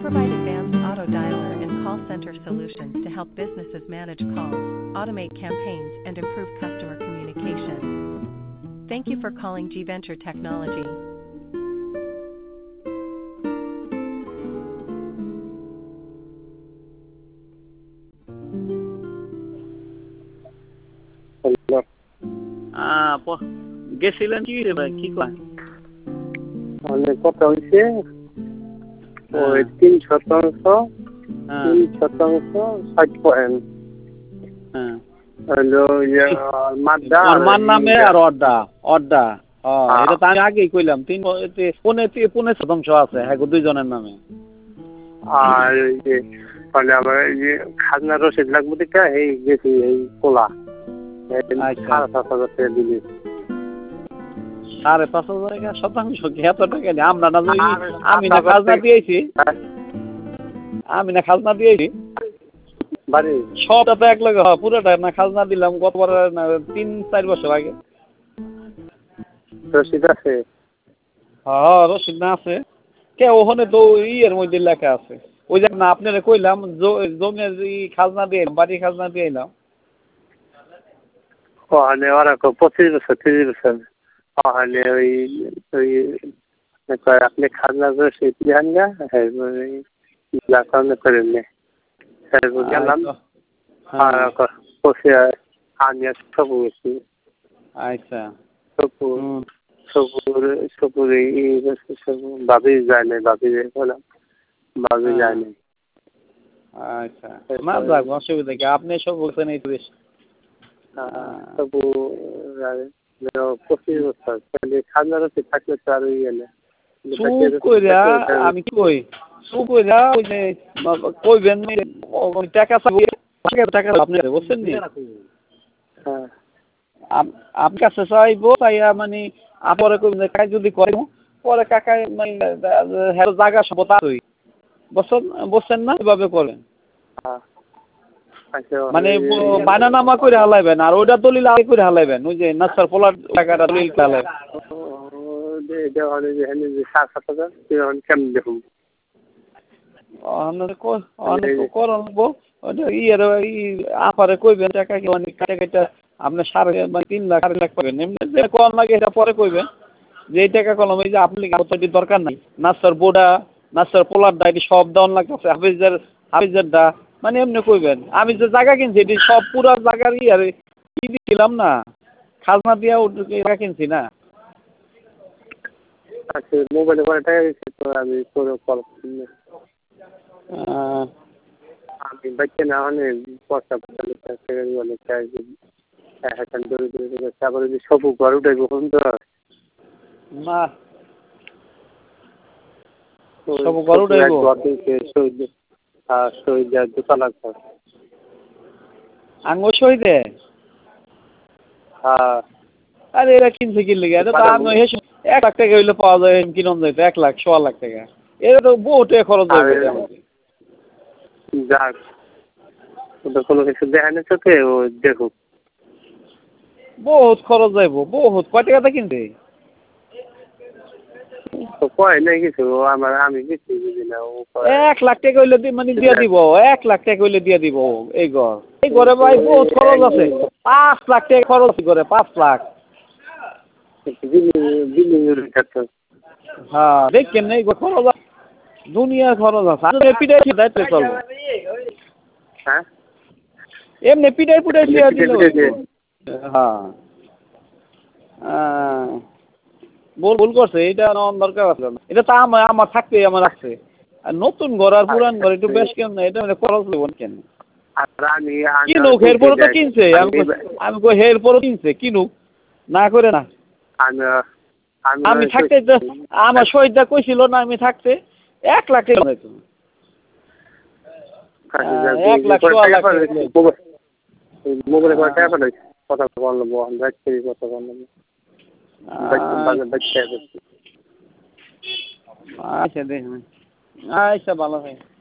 provide advanced auto dialer and call center solutions to help businesses manage calls, automate campaigns, and improve customer communication. Thank you for calling G Venture Technology. গেছিলেন কি রে ভাই, কি কয়? মানে কথা হয়েছে ওই 3% 60%। হলো মাদ্দা ওর নামে আর অড্ডা এটা তো আমি আগেই কইলাম 3.5% আছে হ্যাঁ দুইজনের নামে। আর ওই যে মানে আমার এই যে খাজনা রসিদ লাগবে দেখা এই গেছি এই কোলা 5,500 টাকা দিলি। 5,500 টাকা শতাংশ কি এত টাকা নেই? আমরা না আমি না খাজনা দিয়েছি, বাড়ি সবটা তো এক লগে পুরোটা না খাজনা দিলাম গতবার 3-4 বছর আগে। রসিদ আছে? হ্যাঁ রসিদ না আছে কে ওখানে তো ইয়ের মধ্যে লেখা আছে। ওই যে না আপনারা কইলাম জমির খাজনা দিয়ে বাড়ি খাজনা দিয়ে এলাম। ওখানে ওরা 25 বছর 30 বছর ওখানে ওই ওই আপনি খাজনা রসিদ দেন না কারণে করেন না গেলাম আমি সবু গেছি। আচ্ছা সপুরে ভাবি যায় না, ভাবি বললাম ভাবি যায় না। আচ্ছা না যাক অসুবিধা কি, আপনি সব বলছেন এই তো বেশ। সবু 25 বছর খাজনা রসিদ থাকলে তো আর ইয়ে না। আমি কি কই চুপ কইরা ওই যে কইবেন টাকা টাকা আপনি বুঝছেন নি আপনার কাছে চাইবো চাইয়া মানে আপরে কইবেন কাজ যদি করে পরে কাকা মানে জায়গা সম্পদ আছে বুঝছেন না এভাবে করেন মানে বানানামা করে হালাইবেন আর ওইটা দলিল আগে করে হালাইবেন। ওই যে নাসার পোলার টাকাটা দলিল হালাইবেন। আপারে কইবেন টাকা কি অনেক টাকা আপনার 3 লাখ 4 লাখ পাবেন এমনি কম লাগে এটা পরে কইবেন যে এই টাকা কলম এই যে আপনি দরকার নাই নাসার বোর্ডা নাসার পোলার ডাইটি সব দেওয়ান লাগতেছে হাফিজেরটা মানে এমনি কইবেন আমি যে জায়গা কিনছি এটি সব পুরো জায়গার আর কি দিলাম না খাজনা দিয়া টাকা কিনছি না। আচ্ছা মোবাইলে করে টাকা দিচ্ছি তো আমি করে কল আমি বাচ্চা না হলে পয়সা অনেক তারপরে যে সব ঘর উঠে কখন তো না সব ঘর উঠে শহীদ দোতলা ঘর আঙ্গুর শহীদে আরে এরা কিনছে কি লেগে এটা তো আমি 1 লাখ টাকা হইলে পাওয়া যায় কিনুন যাইতো 1 লাখ 1.5 লাখ টাকা এটা তো বহুত খরচ হবে। যাক ওটা কোনো কিছু দেখা নেই চোখে ও দেখুক বহুত খরচ যাইব বহুত কয় টাকাটা কিনছে কয় নাই কিছু আমার আমি কিছু বুঝি না 1 লাখ টাকা হইলে মানে দিয়ে দিব 1 লাখ টাকা হইলে দিয়ে দিব এই ঘরে ভাই বহুত খরচ আছে 5 লাখ টাকা খরচ করে 5 লাখ হ্যাঁ দেখেন না এই খরচ দুনিয়ার খরচ আছে পিটাই দায়িত্ব চলবে হ্যাঁ এমনি পিটাই দিয়ে দিল হ্যাঁ ভুল করছে এটা দরকার আছে এটা তো আমার থাকতে আমার আছে আর নতুন ঘর আর পুরান ঘর একটু বেশ কেন না এটা মানে খরচ নেবেন কেন কিনুক এরপরে তো কিনছে আমি এরপরে কিনছে কিনুক না করে না আমি থাকতে আমার শহীদটা কইছিল না আমি থাকতে 1 লাখ টাকা হইতো 1 লাখ 1.5 লাখ মোবাইলে করে টাকা পাঠাই কথা বলবো কথা বলবো আচ্ছা দেখুন আচ্ছা ভালো হয়।